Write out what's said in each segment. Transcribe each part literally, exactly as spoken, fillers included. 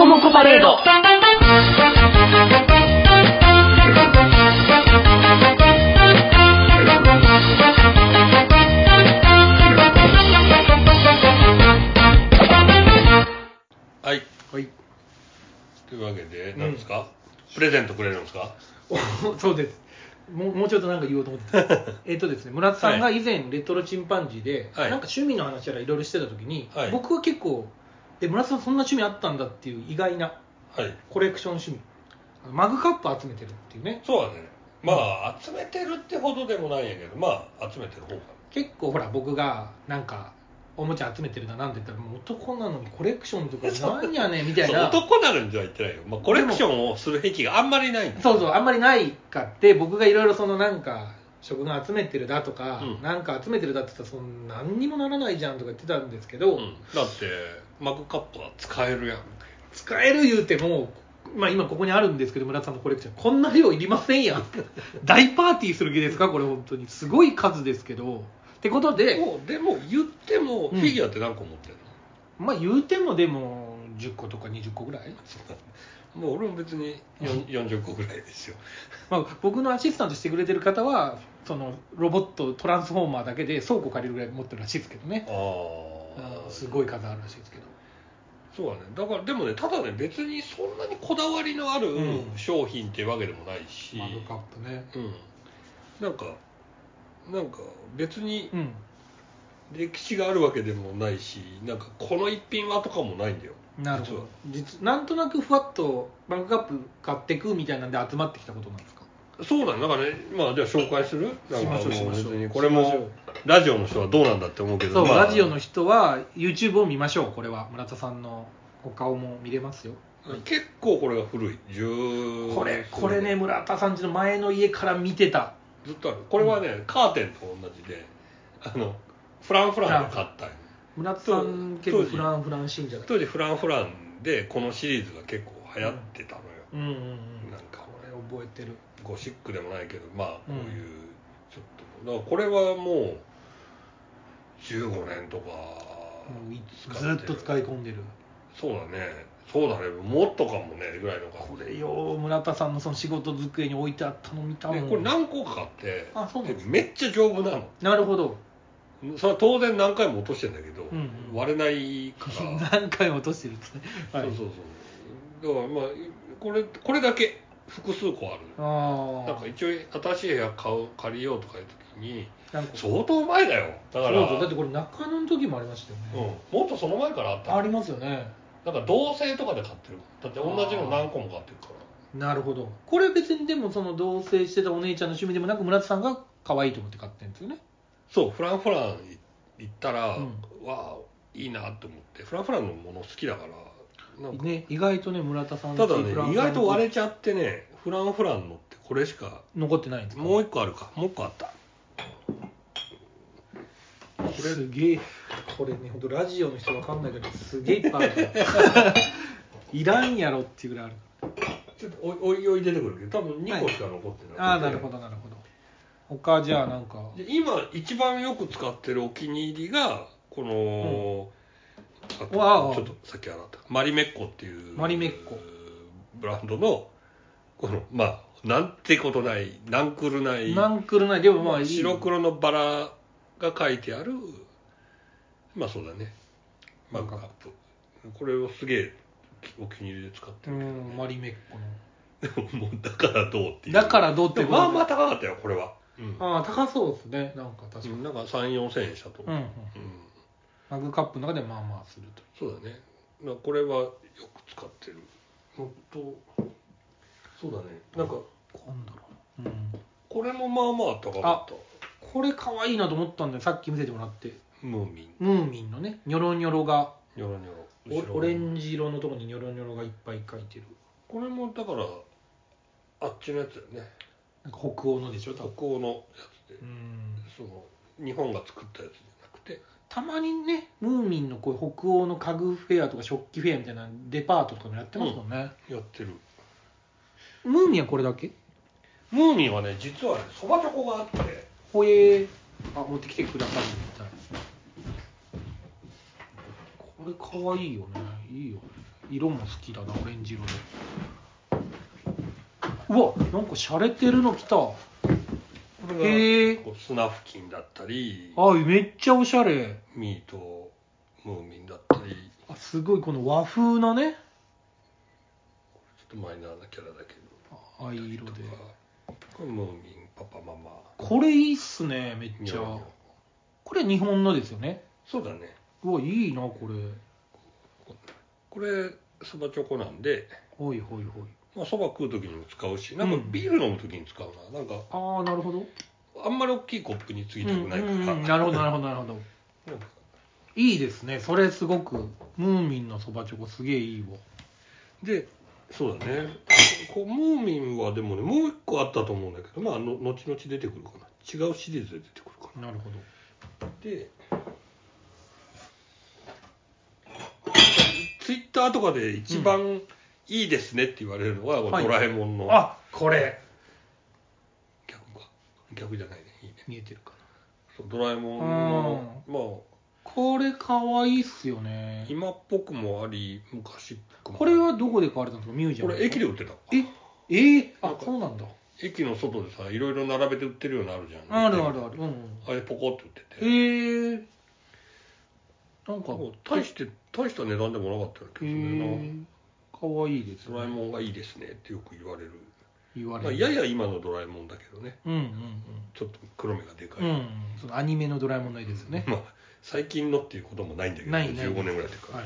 コモコパレード。 はい、 はい、 というわけで何ですか、うん、プレゼントくれるんですか？ そうです。もう、もうちょっとなんか言おうと思ってたえっとですね、村田さんが以前レトロチンパンジーで、はい、なんか趣味の話やらいろいろしてた時に、はい、僕は結構え村田さんそんな趣味あったんだっていう意外なコレクション趣味、はい、マグカップ集めてるっていうね。 そうだね。まあ、うん、集めてるってほどでもないんやけど、まあ集めてる方か。 結構ほら僕がなんかおもちゃ集めてるななんて言ったら、もう男なのにコレクションとかなんやねんみたいな。 男なのには言ってないよ、まあ、コレクションをする癖があんまりないんだ。 そうそう、あんまりないかって、僕がいろいろそのなんか食玩集めてるだとか、うん、なんか集めてるだって言ったらそんな何にもならないじゃんとか言ってたんですけど、うん、 だってマグカップは使えるやん。 使える言うても、まあ、今ここにあるんですけど、村田さんのコレクションこんな量いりませんやん大パーティーする気ですかこれ。本当にすごい数ですけどってことで、 もうでも言ってもフィギュアって何個持ってるの？ うん、まあ言うてもでもじゅっことかにじゅっこぐらい。 もう俺も別によんじゅっこぐらいですよまあ僕のアシスタントしてくれてる方はそのロボットトランスフォーマーだけで倉庫借りるぐらい持ってるらしいですけどね。ああ、すごい数あるらしいですけど。 そうだね。だからでもね、ただね、別にそんなにこだわりのある商品っていうわけでもないし、 うん、マグカップね、 うん、なんかなんか別に歴史があるわけでもないし、なんかこの一品はとかもないんだよ。 なるほど。実はなんとなくふわっとマグカップ買ってくみたいなんで集まってきたことなんですか？ そうだね。だからね、まあじゃあ紹介する？なんかもう別にこれもラジオの人はどうなんだって思うけど、 そう、 まあ、 ラジオの人は YouTube を見ましょう。これは村田さんのお顔も見れますよ。 結構これが古い。 これこれね、村田さん家の前の家から見てた。 ずっとある。これはね、うん、カーテンと同じで、あのフランフランで買ったんよ。 村田さん結構フランフラン信者だ。 当時フランフランでこのシリーズが結構流行ってたのよ。 うんうんうんうん、 なんかこれ覚えてる。 ゴシックでもないけど、まあこういうちょっと、だからこれはもうじゅうごねんとかずっと使い込んでる。 そうだね、そうだね、もっとかもねぐらいの感じ。 これよ、村田さんのその仕事机に置いてあったの見たもん。 これ何個かあって、 あ、そうなんですね、 めっちゃ丈夫なの。 なるほど。 それは当然何回も落としてるんだけど、うんうん、割れないから何回も落としてるんですね、 はい、そうそうそう。だからまあこれこれだけ複数個ある。あ、なんか一応新しい部屋買う借りようとかいう時に相当前だよ。だからそうだってこれ中野の時もありましたよね、うん、もっとその前からあった。 ありますよね。 なんか同棲とかで買ってる。だって同じの何個も買ってるから。 なるほど。これ別にでもその同棲してたお姉ちゃんの趣味でもなく、村田さんが可愛いと思って買ってるんですよね。 そう、フランフラン行ったら、うん、わあいいなと思って、フランフランのもの好きだから。なんかね、 意外とね、村田さんただね、意外と割れちゃってね、フランフランのってこれしか残ってないんですか？ もう一個あるか、もう一個あった。 これすげえ、これね、ほんとラジオの人わかんないけどすげえいっぱいあるいらんやろっていうぐらいある。 ちょっとおおいおい出てくるけど、多分にこしか残ってない、はい、 ああ、なるほどなるほど。他じゃあなんか今一番よく使ってるお気に入りがこの、うん、あとちょっとさっき洗ったマリメッコっていうマリメッコブランドのこのまあなんてことないナンクルないナンクルないでもまあいい白黒のバラが書いてある、まあそうだね、マグカップ。これをすげえお気に入りで使ってるけど、ね、 うん、マリメッコのでももうだからどうっていう。 だからどうっていうことまあまあ高かったよこれは。 うん、ああ高そうですね。なんか確かに、 うん、なんかさん、よんせんえんしたと思う、うんうんうん、 マグカップの中でまあまあすると。 そうだね。これはよく使ってる。もっとそうだね。なんかなんだろう、うん、これもまあまあ高かった。 これ可愛いなと思ったんでさっき見せてもらって。 ムーミンムーミンのね、ニョロニョロがニョロニョロオ, オレンジ色のところにニョロニョロがいっぱい書いてる。 これもだからあっちのやつだよね。 なんか北欧のでしょ。 北欧のやつで、うん、その日本が作ったやつじゃなくて、 たまにねムーミンのこういう北欧の家具フェアとか食器フェアみたいなデパートとかもやってますもんね、 うん、やってる。 ムーミンはこれだけ？ ムーミンはね実はねそばチョコがあって、 ほえー、あ持ってきてくださいみたいな。これかわいいよね。いいよね。 色も好きだな、オレンジ色で。うわ、なんか洒落てるの来た。これがスナフキンだったり、 あ、めっちゃおしゃれ。 ミートムーミンだったり、 あ、すごいこの和風なね、 ちょっとマイナーなキャラだけど、 藍色で、 これムーミンパパママ。 これいいっすね、めっちゃ。これ日本のですよね。 そうだね。 うわ、いいなこれ。 これそばチョコなんで、 ほいほいほい。 まあそば食う時にも使うし、なんかビール飲む時に使うな。なんか、 ああ、なるほど。 あんまり大きいコップにつぎたくないから、うんうんうん、 なるほどなるほどなるほど。いいですね、それすごく。ムーミンのそばチョコすげえいいわ。 で、そうだね、こうムーミンはでもね、もう一個あったと思うんだけど、まあの後々出てくるかな、違うシリーズで出てくるかな。 なるほど。 でツイッターとかで一番いいですねって言われるのは、うん、ドラえもんの、 はい、あ、これ逆か、逆じゃないね、いいね、 見えてるかな。 そう、ドラえもんの、まあこれかわいいっすよね。 今っぽくもあり、昔っぽくもあり。 これはどこで買われたんですか？ミュージアム。 これ駅で売ってた。 ええー、あ、そうなんだ。 駅の外でさ、いろいろ並べて売ってるようになるじゃん。 あるあるある。うん、うん、 あれポコって売ってて。 へえー。なんか大して大した値段でもなかったけどね。 かわいいです、 ね。ドラえもんがいいですねってよく言われる。 言われる。 まあ、やや今のドラえもんだけどね。 うんうんうん。 ちょっと黒目がでかい。 うん。そのアニメのドラえもんの絵ですね。 まあ最近のっていうこともないんだけど、 ないないじゅうごねんぐらいでか。 はいはい。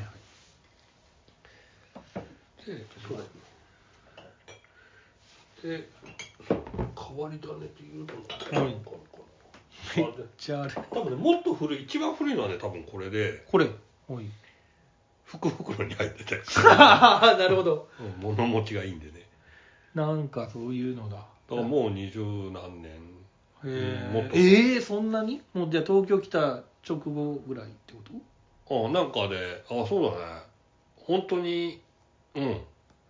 で、そうだよ。で、変わり種っていうのはい。めっちゃある。 多分ね、もっと古い、一番古いのはね、多分これで。 これ。はい。 福袋に入ってて。 なるほど。 物持ちがいいんでね。 なんかそういうのだ。だからもう二十何年。 へえ。もっとええー、そんなに？もうじゃあ東京来た直後ぐらいってこと？ あ、なんかで、あ、そうだね。本当に、うん。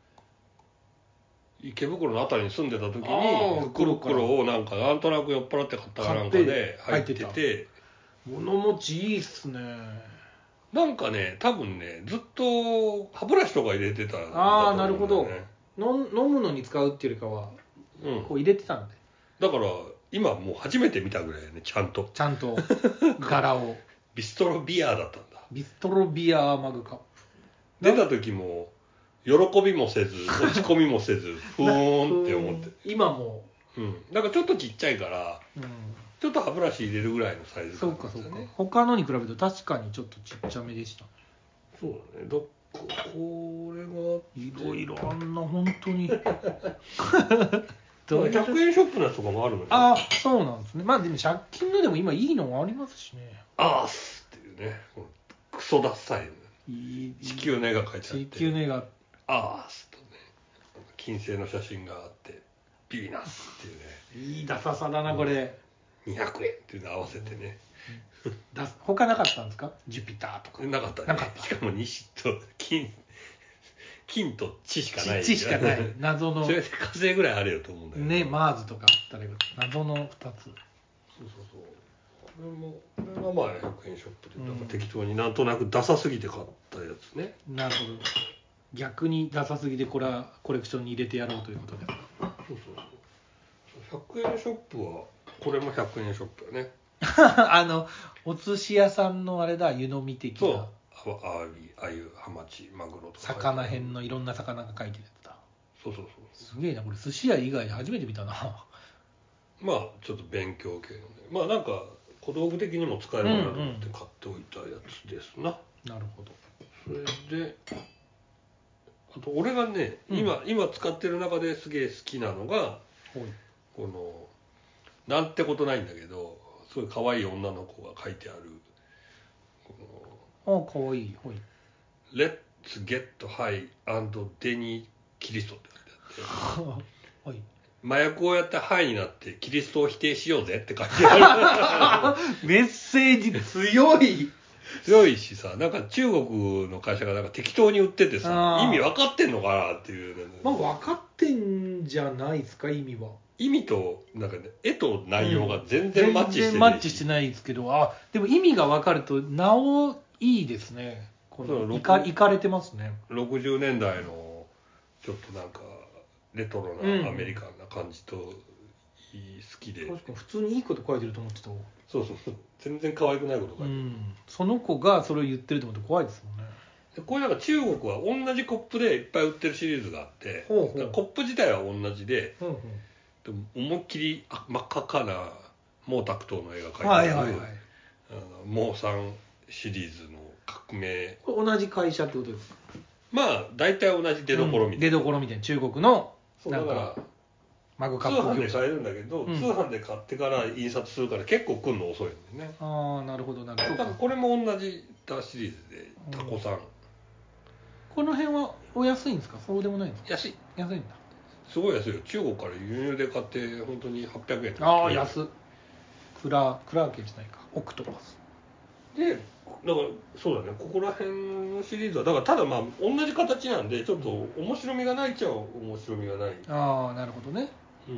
池袋のあたりに住んでた時に福袋をなんかなんとなく酔っ払って買ったかなんかで入ってて、 物持ちいいっすね。 なんかね、多分ね、ずっと歯ブラシとか入れてたんだと思うんだよね。 ああ、なるほど。飲むのに使うっていうよりかは、うん、こう入れてたんで。 だから今もう初めて見たぐらいね、ちゃんとちゃんと柄をビストロビアだったんだ。 ビストロビアマグカップ出た時も喜びもせず落ち込みもせずふーんって思って今もうんだからちょっとちっちゃいから、うん、ちょっと歯ブラシ入れるぐらいのサイズ感、ね、そうかそうか。他のに比べると確かにちょっとちっちゃめでした。 そうだね。どこれがいろいろあんな本当にひゃくえんショップのやつとかもあるのよ。 ああ、そうなんですね。まあでもひゃく均のでも今いいのがありますしね。 アースっていうね、クソダッサい地球の絵が描いてあって、 地球の絵がアースとね金星の写真があってビーナスっていうね、いいダサさだなこれ。 にひゃくえんっていうの合わせてね、 うん、だ他なかったんですか？ジュピターとかなかったね。なかった。しかも西と金金と地しかない。 地しかない謎の。 それで火星ぐらいあるよと思うんだけどね。マーズとかあったら謎のふたつ。そうそうそう。これもこれがまあひゃくえんショップで、なんか適当になんとなくダサすぎて買ったやつね。 なるほど。逆にダサすぎてこれはコレクションに入れてやろうということですか。 そうそうそう。ひゃくえんショップはこれもひゃくえんショップよね。 あのお寿司屋さんのあれだ、湯飲み的な。 そう。アワビ、アユ、ハマチ、マグロとか。 魚編のいろんな魚が書いてるやつだ。 そうそうそう。 すげえな、これ寿司屋以外で初めて見たな。 まあちょっと勉強系のね。まあなんか小道具的にも使えるかなと思って買っておいたやつですな。 うんうん、なるほど。 それであと俺がね、うん、今今使ってる中ですげえ好きなのが、このなんてことないんだけど、すごい可愛い女の子が書いてあるこのあ可愛い。はい。 Let's get high and デニーキリストって書いてあって、はい。麻薬をやってハイになってキリストを否定しようぜって書いてある。メッセージ強い。 強いしさ、なんか中国の会社がなんか適当に売っててさ、意味分かってんのかなっていう、ね、 まあ分かってんじゃないですか、意味は。 意味となんかね、絵と内容が全然マッチしてない、 うん、全然マッチしてないですけど、あでも意味が分かるとなおいいですね。 このいかいかれてますね。 ろくじゅうねんだいのちょっとなんかレトロなアメリカンな感じといい好きで、 確かに普通にいいこと書いてると思ってた。 そうそうそう、全然可愛くないこと書いてる、うん、 その子がそれを言ってると思って怖いですもんね。 でこういうなんか中国は同じコップでいっぱい売ってるシリーズがあって、ほうほう、コップ自体は同じで、ほうほう、でも思いっきり真っ赤っかな毛沢東の絵が描いてある、はいはいはい、あの毛さんシリーズの革命、 これ同じ会社ってことですか？ まあ大体同じ出どころみたいな、うん、 出どころみたいな、中国のなんかマグカップ通販で買えるんだけど、うん、通販で買ってから印刷するから結構来るの遅いんだよね。 ああ、なるほどなるほど。 多分これも同じシリーズでタコさん、うん、 この辺はお安いんですか？そうでもないんですか？ 安い安いんだ。 すごい安いよ。中国から輸入で買って本当にはっぴゃくえん。 ああ、安っ。クラクラーケンじゃないか、オクトパスで、だからそうだね、ここら辺のシリーズはだからただまあ同じ形なんでちょっと面白みがないっちゃ面白みがない。 ああ、なるほどね。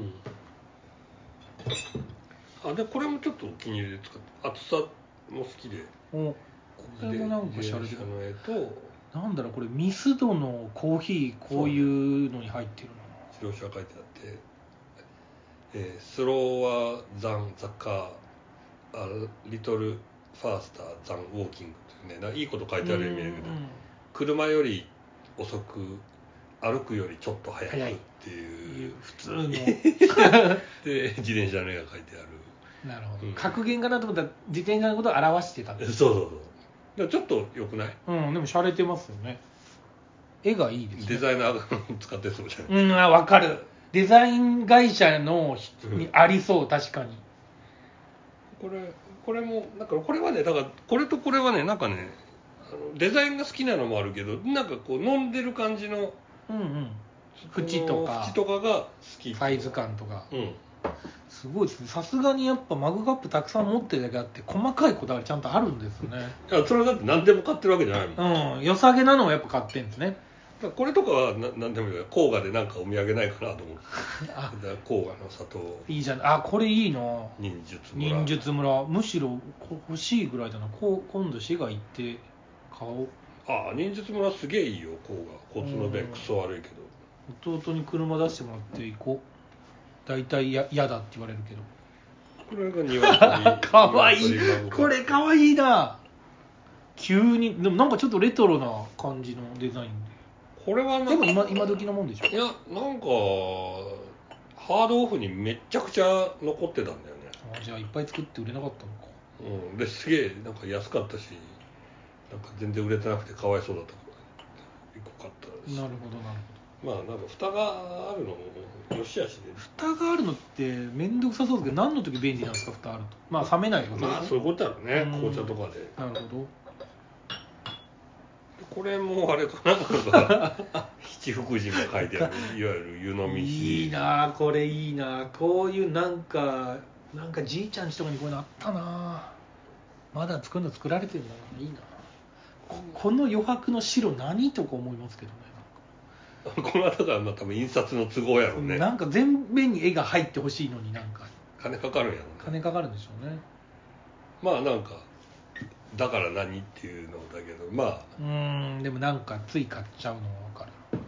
うん。あ、でこれもちょっとお気に入りで使って、厚さも好きで、 お、これもなんかシャレで、 の絵と、 なんだろう、これミスドのコーヒー、こういうのに入ってるな。白紙が書いてあって、えー、スローはザンザカーリトルファースターザンウォーキングっていうね、いいこと書いてあるように見えるけど、車より遅く歩くよりちょっと速いっていう、 普通ので自転車の絵が書いてある。 なるほど、うん、格言かなと思ったら自転車のことを表してたんです。 そうそうそう、ちょっと良くない？ うん、でも洒落てますよね。絵がいいですね。 デザイナーが使ってそうじゃない？うん、あ、分かる。デザイン会社のにありそう、確かに。 これこれもだからこれはね、だからこれとこれはね、なんかね、あのデザインが好きなのもあるけど、なんかこう飲んでる感じの、 うんうん、縁とか縁とかが好き、 サイズ感とか、 うん、 すごいですね。さすがにやっぱマグカップたくさん持ってるだけあって細かいこだわりちゃんとあるんですね。 いや、それだって何でも買ってるわけじゃないもん。うん、良さげなのをやっぱ買ってるんですね。 これとかは何でもいいよ。甲賀でなんかお土産ないかなと思って。あ、甲賀の砂糖いいじゃん。あ、これいいな。 忍術村。 忍術村、むしろ欲しいぐらいだな。こう今度滋賀行って買おう。 ああ、忍術村すげえいいよ。甲賀交通の便クソ悪いけど、弟に車出してもらって行こう。大体や嫌だって言われるけど。 これが鶏かわいい。これかわいいな。急にでもなんかちょっとレトロな感じのデザインで。これはな、でも 今, 今時のもんでしょ。 いや、なんかハードオフにめっちゃくちゃ残ってたんだよね。 あ、じゃあいっぱい作って売れなかったのか。 うん、ですげえなんか安かったし、なんか全然売れてなくてかわいそうだったからいっこ買ったし。 なるほどなるほど。まあなんか蓋があるのもよしあしで、 蓋があるのって面倒くさそうですけど、何の時便利なんですか？蓋あると。まあ冷めないとか。 まあそういうことだろうね、紅茶とかで。 なるほど。 これもあれかな、七福神が書いてあるいわゆる湯飲みシリーズ。 いいな、これいいな。こういうなんかなんかじいちゃんちとかにこういうのあったな。まだ作るの作られてるんだな。いいな。こ, この余白の白何とか思いますけどね。この後がまあ多分印刷の都合やろうね。 なんか全面に絵が入ってほしいのに、なんか金かかるんやろうね。 金かかるんでしょうね。 まあなんかだから何っていうのだけど、まあうーん、でもなんかつい買っちゃうのは分か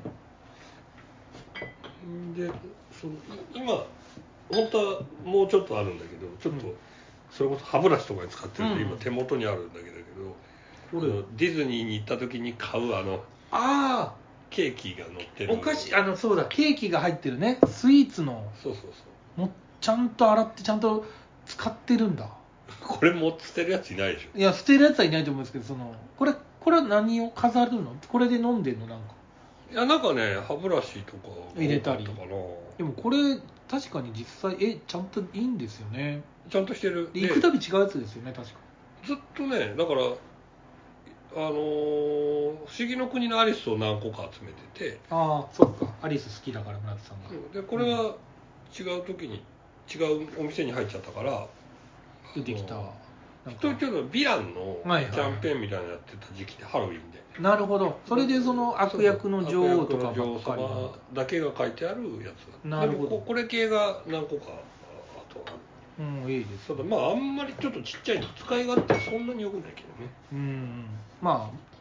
る。で、その今本当はもうちょっとあるんだけど、ちょっと、うん、それこそ歯ブラシとかに使ってるんで、うん、今手元にあるんだけど、これディズニーに行った時に買うあのあケーキが乗ってるお菓子、あのそうだ、ケーキが入ってるね、スイーツの。 そうそうそう、 もうちゃんと洗ってちゃんと使ってるんだ。 これも捨てるやついないでしょ。 いや、捨てるやつはいないと思うんですけど、そのこれこれは何を飾るの？これで飲んでんの？なんかいや、なんかね、歯ブラシとか入れたり。でもこれ確かに実際えちゃんといいんですよね。 ちゃんとしてる。 行くたび違うやつですよね、確か。 ずっとね、だからあのー、不思議の国のアリスを何個か集めてて。 ああ、そっか、アリス好きだから村田さんが。 でこれは違う時に違うお店に入っちゃったから出てきた。 なんかちょっとヴィランのキャンペーンみたいなのやってた時期で、ハロウィンで。 なるほど。それでその悪役の女王とかばっかり女王様だけが書いてあるやつ。 なるほど。 でもこれ系が何個かあとある。 うん、いいです。 ただまああんまりちょっとちっちゃいの使い勝手はそんなに良くないけどね。 うん、まあ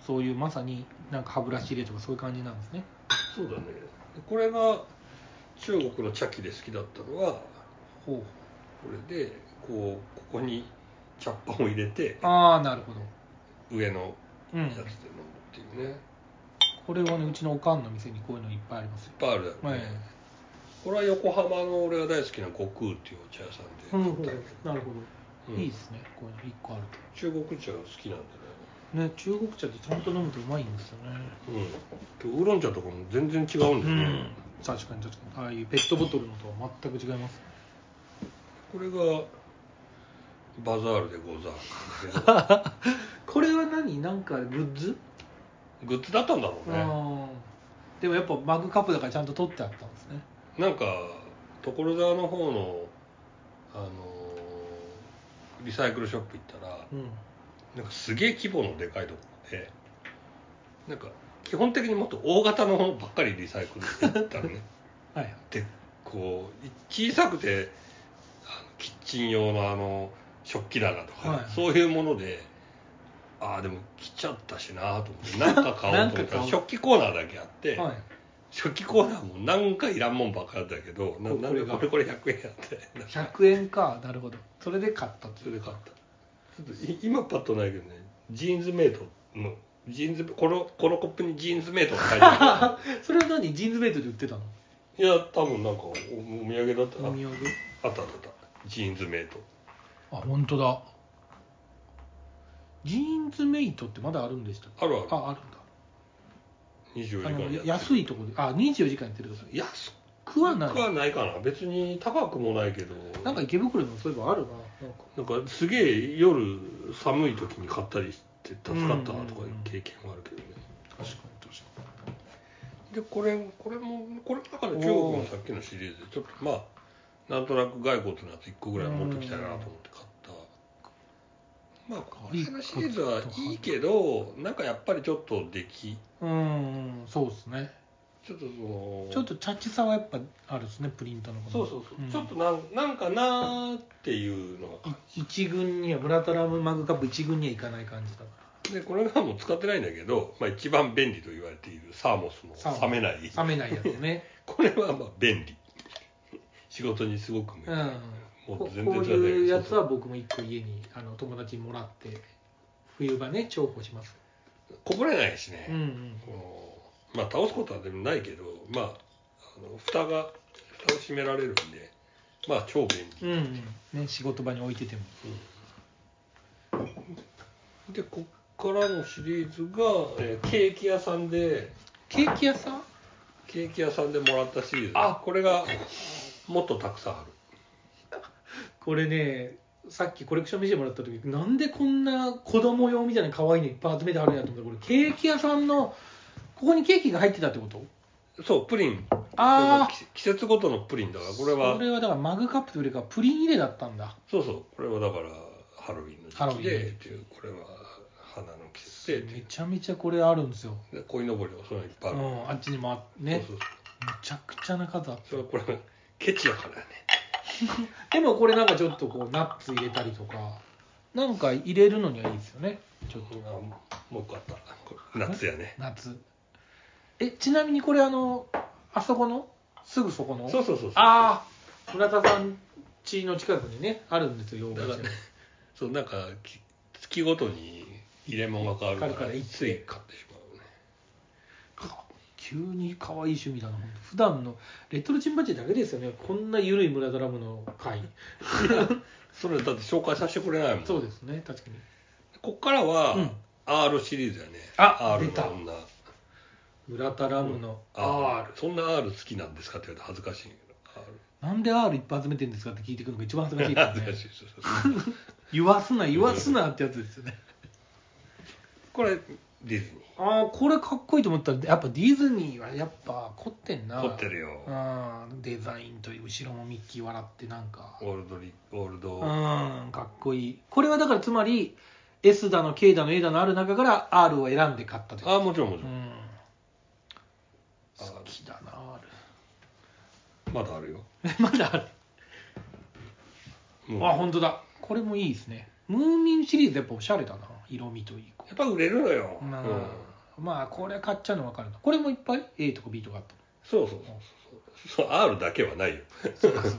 そういうまさになんか歯ブラシ入れとかそういう感じなんですね。 そうだね。これが中国の茶器で好きだったのは、ほうこれでこうここに茶っ葉を入れて、 ああなるほど、 上のやつで飲むっていうね、うん、 これはねうちのおかんの店にこういうのいっぱいありますよ。 いっぱいあるだろうね、はい、これは横浜の俺が大好きな悟空っていうお茶屋さんで買ったんだけど、 うん、なるほど、うん、いいですね、こういうのいっこあると。 中国茶が好きなんだね。ね、中国茶ってちゃんと飲むとうまいんですよね。 うん、ウーロン茶とかも全然違うんだよね、うん、 確かに確かに、ああいうペットボトルのとは全く違います。 これがバザールでござるこれは何、なんかグッズグッズだったんだろうね。 でもやっぱマグカップだからちゃんと取ってあったんですね。 なんか所沢の方のあのリサイクルショップ行ったら、うん、なんかすげえ規模のでかいところで、なんか基本的にもっと大型のものばっかりリサイクルしてたのね。はい。でこう小さくてあのキッチン用のあの食器棚とか、はい、そういうもので、ああでも来ちゃったしなと思って何か買おうと思ったら食器コーナーだけあって、はい、食器コーナーも何かいらんもんばっかりだったけど、ななんでこれこれひゃくえんやってひゃくえんか、なるほど、それで買ったそれで買った。ちょっと今パッとないけどね、ジーンズメイトのジーンズこのこのコップにジーンズメイトが書いてあるそれは何、ジーンズメイトで売ってたの？ いや多分なんかお土産だった。お土産あったあったジーンズメイト。 あ、本当だ。ジーンズメイトってまだあるんでしたっけ？ あるある。 あ、あるんだ。 にじゅうよじかんやってる。 安いところで、あ、にじゅうよじかんやってるところ。 安くはない。安くはないかな。別に高くもないけど。 なんか池袋にもそういえばあるな。 なんか、なんかすげえ夜寒い時に買ったりして助かったとかいう経験はあるけどね。 確かに確かに。でこれこれもこれだから中国のさっきのシリーズでちょっとまあなんとなく骸骨のやついっこぐらい持ってきたいなと思って買った。まあこのシリーズはいいけど、なんかやっぱりちょっと出来、 うん、そうですね。 ちょっとそのちょっとチャッチさはやっぱあるですね、プリントの。 そうそうそう、うん、ちょっとなんなんかなーっていうのが一軍にはブラタラムマグカップ一軍にはいかない感じだから。 でこれがもう使ってないんだけど、まあ、一番便利と言われているサーモスの冷めない冷めないやつねこれはまあ便利、仕事にすごく向いてる、 うん、もう全然こういうやつは僕も一個家にあの友達にもらって冬場ね重宝します。 こぼれないしね、 うんうん、 このまあ倒すことはでもないけど、まあ、あの蓋が蓋を閉められるんでまあ超便利、 うんうんね、仕事場に置いてても、 うん、でこっからのシリーズが、えー、ケーキ屋さんでケーキ屋さんケーキ屋さんでもらったシリーズ、あこれがもっとたくさんある。 これねさっきコレクション見せてもらった時なんでこんな子供用みたいな可愛いのいっぱい集めてあるんやと思ったら、これケーキ屋さんのここにケーキが入ってたってこと？ そうプリン、あ季節ごとのプリンだからこれはこれはだからマグカップというよりかプリン入れだったんだ。 そうそうこれはだからハロウィンの時期でっていう、これは花の季節でめちゃめちゃこれあるんですよ。 鯉のぼりがそのいっぱいある、 うん、あっちにもね、そうそうそうめちゃくちゃな数あって、 それはこれケチやからねでもこれなんかちょっとこうナッツ入れたりとかなんか入れるのにはいいですよね。ちょっともう一個あった夏やね。 夏えちなみにこれあのあそこのすぐそこのそうそうそうそう、 ああ村田さん家の近くにねあるんですよ洋菓子屋。 そうなんか月ごとに入れ物が変わるからつい買ってしまうね。 急に可愛い趣味だな。普段のレトロチンパンジーだけですよねこんな緩い村田ラムの回それだって紹介させてくれないもん。 そうですね確かに。 こっからは、うん、アール シリーズやね。 あ R 出たの女村田ラムの R、そんな R 好きなんですかって言われて恥ずかしいけど R なんで R いっぱい集めてるんですかって聞いてくるのが一番恥ずかしいからね恥ずかしいそうそう言わすな言わすなってやつですよねこれディズニー。 ああこれかっこいいと思ったらやっぱディズニーはやっぱ凝ってんな。 凝ってるよ。 あデザインという後ろもミッキー笑ってなんかオールドリオールドうんかっこいい。これはだからつまり S だの K だの A だのある中から R を選んで買ったという。 ああもちろんもちろん、うん、 好きだな R。 まだあるよまだある、うん、あ本当だこれもいいですね。ムーミンシリーズやっぱおしゃれだな。 色味といいやっぱ売れるのよ、 まあ、うん、まあこれ買っちゃうの分かるな。これもいっぱい A とか B とかあった。 そうそうそうそう、 R だけはないよ。そうかそう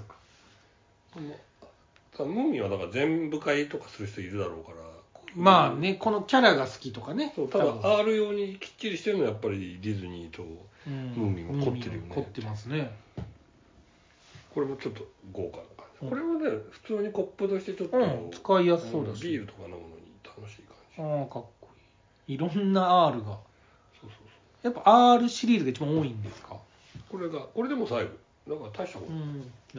か。ムーミンはだから全部買いとかする人いるだろうから。 まあね、このキャラが好きとかね。 そう、ただ R 用にきっちりしてるのはやっぱりディズニーとムーミンが凝ってるよね、 凝ってますね。 これもちょっと豪華な感じ、うん、これもね普通にコップとしてちょっと、 うん、使いやすそうだし、 ビールとか飲むのに楽しい感じ。 ああかっこいい。いろんな R が。そうそうそう。 やっぱ R シリーズが一番多いんですか。 これがこれでも最後だから大したこと、うん、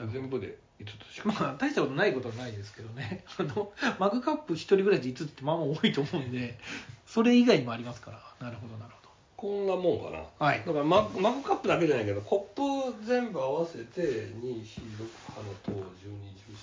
全部でいつつしか。 まあ大したことないことはないですけどね。あのマグカップひとりぐらいでいつつってまあまあ多いと思うんで、それ以外にもありますから。なるほどなるほど。 こんなもんかな。 はい。 だからマグカップだけじゃないけど、コップ全部合わせてに、よん、ろく、はち、じゅうに、じゅう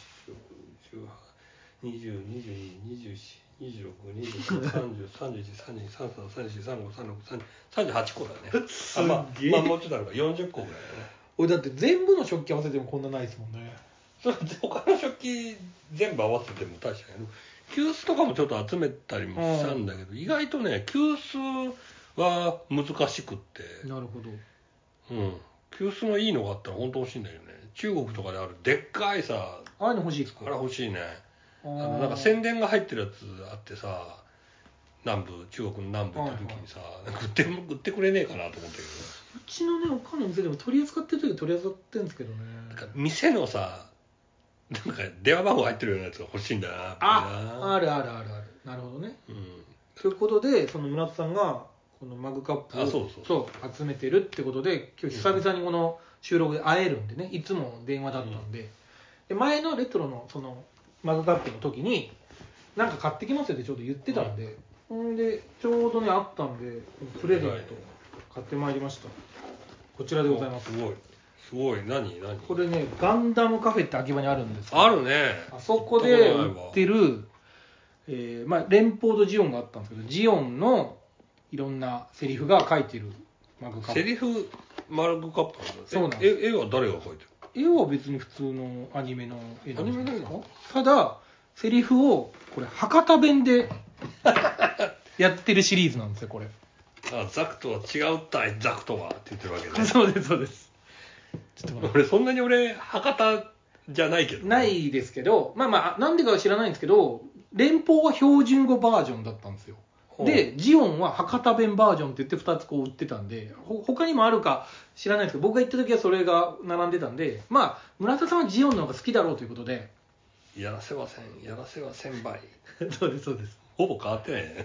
よん、じゅうはち、にじゅう、にじゅうよん、にじゅうろく、にじゅうなな、さんじゅう、さんじゅういち、さんじゅうに、さんじゅうさん、さんじゅうよん、さんじゅうご、さんじゅうろく、さんじゅうはちこだね。 すげえ。 まあ、まあもうちょっとあるからよんじゅっこぐらいだね。 俺だって全部の食器合わせてもこんなないですもんね。 他の食器全部合わせても確かに急須とかもちょっと集めたりもしたんだけど、意外とね急須は難しくって。 なるほど。 うん。急須のいいのがあったら本当欲しいんだよね。中国とかであるでっかいさ、 ああいうの欲しいですか。 あれ欲しいね。あのなんか宣伝が入ってるやつあってさ、南部中国の南部行った時にさ、はいはい、売って売ってくれねえかなと思ったけど。 うちのねおかんの店でも取り扱ってる時は取り扱ってるんですけどね。 なんか店のさ、なんか電話番号入ってるようなやつが欲しいんだな。 あ、あるあるあるある。なるほどね。うん。ということでその村田さんがこのマグカップをそうそうそう集めてるってことで、今日久々にこの収録で会えるんでね、いつも電話だったんで、で前のレトロのそのマグカップの時になんか買ってきますよってちょうど言ってたんで、うん、でちょうどねあったんでプレゼント買ってまいりました。こちらでございます。 すごいすごい。何何これね、ガンダムカフェって秋葉にあるんですよ。あるね。 あそこで売ってる、えーまあ、連邦とジオンがあったんですけど、ジオンのいろんなセリフが書いてるマグカップ。 セリフマグカップなんだ。 そうなんです。 絵は誰が描いてる？ 絵は別に普通のアニメの絵なんですか？ただセリフをこれ博多弁でやってるシリーズなんですよこれ。 あ、ザクとは違うったい、ザクとはって言ってるわけね。 そうですそうです。 ちょっと俺そんなに俺博多じゃないけど、ね、 ないですけど、まあまあなんでかは知らないんですけど、連邦は標準語バージョンだったんですよ。でジオンは博多弁バージョンって言ってふたつこう売ってたんで、ほ他にもあるか知らないですけど、僕が行った時はそれが並んでたんで、まあ村田さんはジオンの方が好きだろうということで、 やらせはせんやらせはせんばいそうですそうです。 ほぼ変わってないね。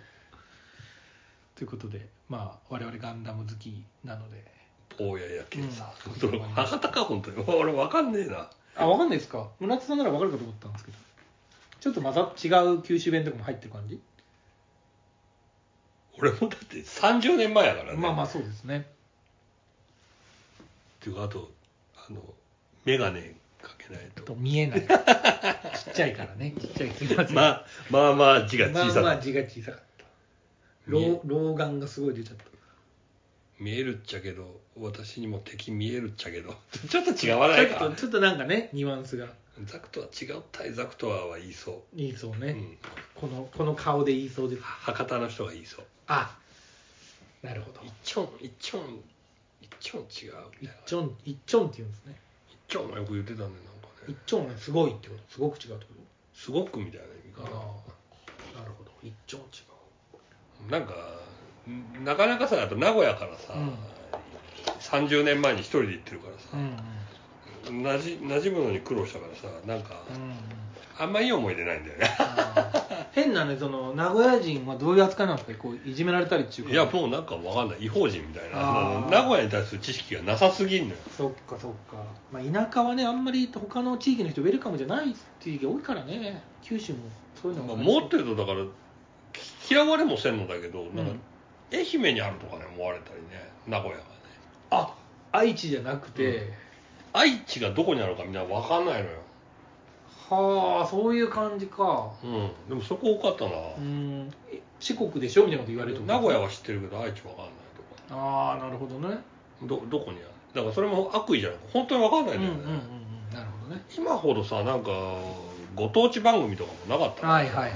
ということで、まあ我々ガンダム好きなので、 大谷やけんさ、うん、博多か本当に俺分かんねえな。 あ、分かんないですか。村田さんなら分かるかと思ったんですけど、ちょっとまた違う九州弁とかも入ってる感じ。 俺もだってさんじゅうねんまえやからね。 まあまあそうですね。 っていうか、あとあの眼鏡かけないと見えないちっちゃいからね。ちっちゃいすいません。 まあまあまあ字が小さかった。 まあまあ字が小さかった。老老眼がすごい出ちゃった。 見えるっちゃけど私にも敵見えるっちゃけどちょっと違わないか。 ちょっとちょっとなんかねニュアンスが。 ザクとは違うったい、ザクとはは言いそう。 言いそうね、うん、このこの顔で言いそうです。 博多の人が言いそう。 あ、なるほど。 一丁一丁一丁違う一丁一丁って言うんですね。 一丁もよく言ってたんで、なんかね。 一丁ね、すごいってこと、すごく違うってこと。 すごくみたいな意味かな。 あ、なるほど。一丁違う。 なんかなかなかさ、あと名古屋からさ、うん、さんじゅうねんまえに一人で行ってるからさ、うんうん、なじ馴染むのに苦労したからさ、なんか、うんうん、あんまいい思い出ないんだよね。 変なね、その名古屋人はどういう扱いなんですか。こういじめられたりっていうか。 いやもうなんかわかんない、異邦人みたいな。名古屋に対する知識がなさすぎんのよ。 そっかそっか、まあ、田舎はねあんまり他の地域の人ウェルカムじゃない地域多いからね。九州もそういうのが、 まあ、もっと言うとだから嫌われもせんのだけど、うん、なんか愛媛にあるとかね思われたりね、名古屋がね。 あ、愛知じゃなくて、うん、 愛知がどこにあるかみんな分かんないのよ。 はあ、そういう感じか。 うん、でもそこ多かったな。 うん、四国でしょみたいなこと言われると。 名古屋は知ってるけど愛知分かんないとか。 ああ、なるほどね。 どどこにある。だからそれも悪意じゃない、本当に分かんないんだよね。 うんうんうんうん、なるほどね。 今ほどさ、なんかご当地番組とかもなかったから。 はいはいはい、そ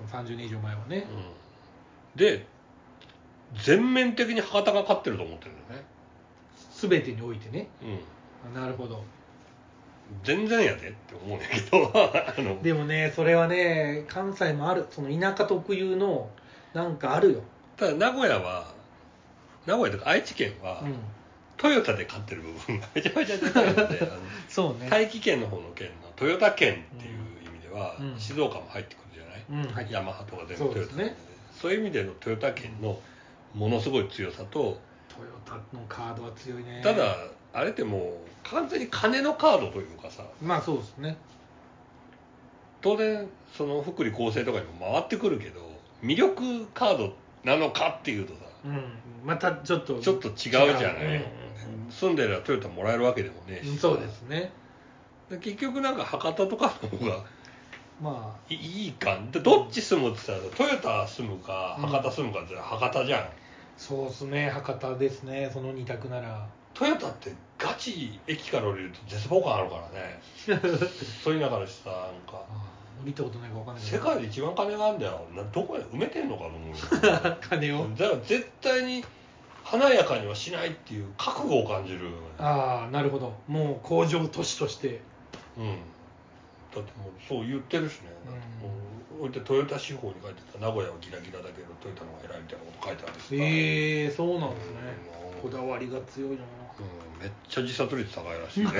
さんじゅうねん以上前はね、 うん、で全面的に博多が勝ってると思ってるんだよね、 全てにおいてね、 うん、 なるほど。 全然やでって思うんだけどあのでもねそれはね関西もある、その田舎特有のなんかあるよ。 ただ名古屋は名古屋とか愛知県は、うん、トヨタで勝ってる部分がめちゃめちゃでかいのであのそうね、 大気圏の方の県のトヨタ県っていう意味では、うん、静岡も入ってくるじゃない、うんはい、ヤマハとか全部トヨタなんで、そういう意味でのトヨタ県のものすごい強さと、 トヨタのカードは強いね。 ただあれってもう完全に金のカードというかさ、 まあそうですね、 当然その福利厚生とかにも回ってくるけど魅力カードなのかっていうとさ、 うん、またちょっとちょっと違うじゃない、うんうんうん、住んでるトヨタもらえるわけでもねえし、 そうですね、 で結局なんか博多とかの方がまあいいか、どっち住むって言ったらトヨタ住むか博多住むかって博多じゃん、うん、 そうですね、博多ですね、その二択なら。 トヨタってガチ駅から降りると絶望感あるからねそういう中でさ、なんか降りたことないか分かんないけど世界で一番金があるんだよ、どこで埋めてんのかと思うよ金をだから絶対に華やかにはしないっていう覚悟を感じる。 ああなるほど、もう工場都市として、 うんだってもうそう言ってるしね、うん、もうトヨタ司法に書いてた名古屋はギラギラだけどトヨタの方が偉いみたいなこと書いてあるし、 ええー、そうなんですね、うん、こだわりが強いな、 うん、めっちゃ自殺率高いらしいね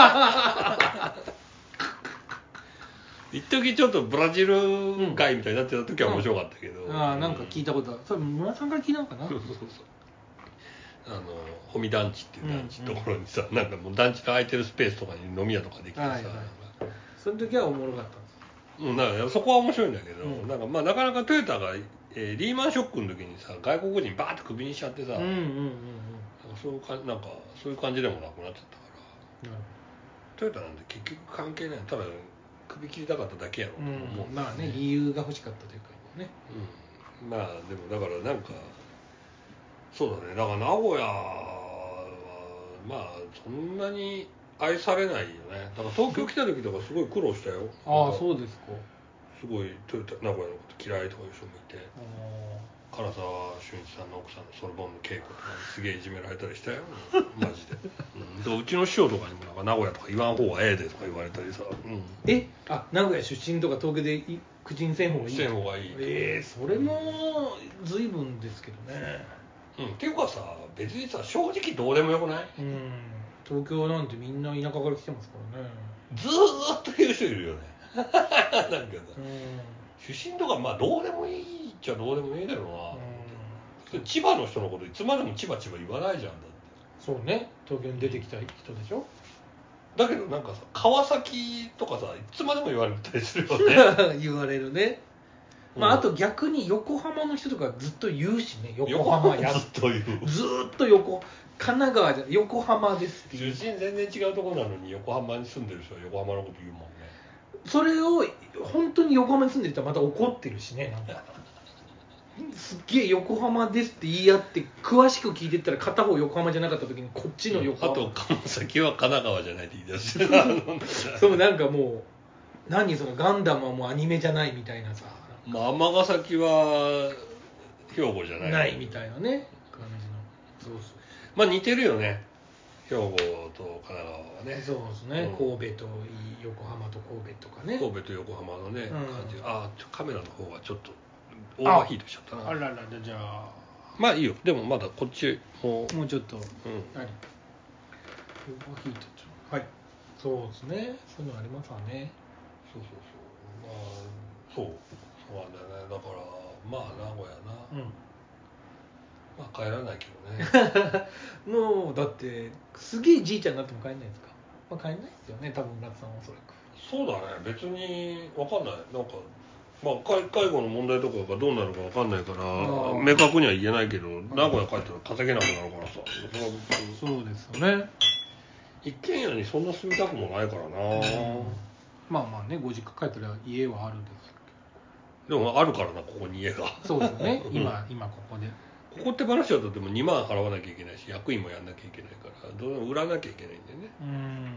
一時ちょっとブラジル街みたいになってた時は面白かったけど、 うんうん、ああなんか聞いたことある、それ村さんから聞いたのかなそうそうそう、 あの保見団地っていう団地のところにさ、うんうん、なんかもう団地の空いてるスペースとかに飲み屋とかできてさ、はいはい、 その時はおもろかったんです。 うん、なんかそこは面白いんだけど、うん、なんかまあなかなかトヨタが、えー、リーマンショックの時にさ外国人バーってクビにしちゃってさ、うんうんうんうん、そういうかなんかそういう感じでもなくなっちゃったから、うん、トヨタなんで結局関係ない、ただクビ切りたかっただけやろうと思う、ね、 うん、まあね理由が欲しかったというかね、 うん、まあでもだからなんかそうだね、だから名古屋はまあそんなに愛されないよね。だから東京来た時とかすごい苦労したよ。 ああそうですか。すごいトヨタ名古屋のこと嫌いとかいう人もいて、唐沢俊一さんの奥さんのソルボンの稽古とかにすげえいじめられたりしたよマジで、うん、うちの師匠とかにもなんか名古屋とか言わん方がええでとか言われたりさ、うん、 えあ名古屋出身とか東京で口にせん方がいい、 せん方がいい、 ええー、それも随分ですけどね、 うん、っていうかさ別にさ正直どうでもよくない？ うん、東京なんてみんな田舎から来てますからね。 ずーっと言う人いるよねなんかさ、うん、出身とかまあどうでもいいっちゃどうでもいいだろうな、うん、千葉の人のこといつまでも千葉千葉言わないじゃんだって。 そうね、東京に出てきた人でしょ。 だけどなんかさ川崎とかさいつまでも言われたりするよね言われるね。まあ、あと逆に横浜の人とかずっと言うしね、横浜やずっと言うずっと横神奈川じゃ横浜ですっていう。出身全然違うところなのに横浜に住んでる人は横浜のこと言うもんね。 それを本当に横浜に住んでる人はまた怒ってるしね、なんかすっげえ横浜ですって言い合って詳しく聞いてったら片方横浜じゃなかった時にこっちの横浜、 あと川崎は神奈川じゃないって言い出してそうなんかもう何そのガンダムはもうアニメじゃないみたいなさ、 まあ尼崎は兵庫じゃないないみたいなね感じの。そうそう、 まあ似てるよね兵庫と神奈川はね。 そうですね、うん、神戸と横浜と神戸とかね、 神戸と横浜のね、うん、感じが、ああカメラの方がちょっとオーバーヒートしちゃったな。 あららら、じゃあまあいいよ、でもまだこっちもうもうちょっと、うん、はい、オーバーヒートちょはい、そうですね、そういうのありますわね。 そうそうそう、まあそうそうなんだよね。だからまあ名古屋な、うん、まあ帰らないけどねもうだってすげえじいちゃんになっても帰んないですか。まあ帰んないですよね多分村田さんはおそらく。 そうだね、別に分かんない、なんかまあ介護の問題とかがどうなるか分かんないから明確には言えないけど、名古屋帰ったら稼げなくなるからさ、 そそうですよね。 一軒家にそんな住みたくもないからな、うん、 まあまあね、ご実家帰ったら家はあるんですけど、でもあるからなここに家が。 そうですよね今今ここでここって話だとでもにまん払わなきゃいけないし役員もやんなきゃいけないからどうでも売らなきゃいけないんだよね。うん、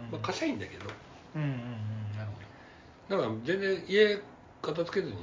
まあ貸しゃいいんだけど、うんうんうん、なるほど。だから全然家片付けずに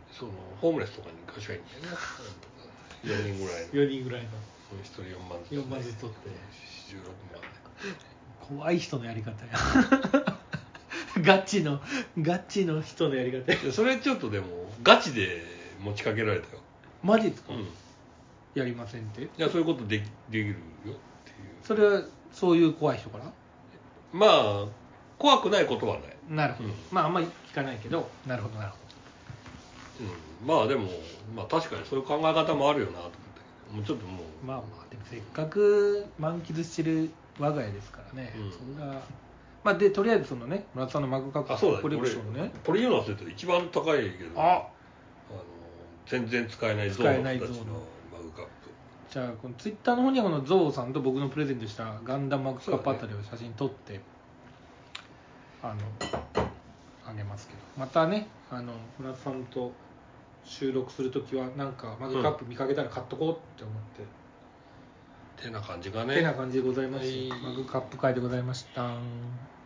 そのホームレスとかに貸しゃいいんだよねよにんぐらいのよにんぐらいのひとりよんまんずつよんまんずつ取ってじゅうろくまんで怖い人のやり方やガチのガチの人のやり方やそれちょっとでもガチで持ちかけられたよ。 マジですか、 うん、 やりませんって。いやそういうことできできるよっていう。 それはそういう怖い人から。 まあ怖くないことはない。 なるほど、うん、まああんまり聞かないけど。なるほどなるほど、うん、まあでもまあ確かにそういう考え方もあるよなと思ったけど、もうちょっともうまあまあでもせっかく満喫してる我が家ですからね、うん、それがまあでとりあえずそのね村田さんのマグカップコレクションね、 これ言うの忘れてる、一番高いけどああの全然使えないゾウの形のマグカップ。 じゃあこのツイッターの方にはこのゾウさんと僕のプレゼントしたガンダムマグカップあたりを写真撮って、ね、あのあげますけど、またねあの村田さんと収録するときはなんかマグカップ見かけたら買っとこうって思って、 うん、てな感じがね。 てな感じでございます。マグカップ会でございました。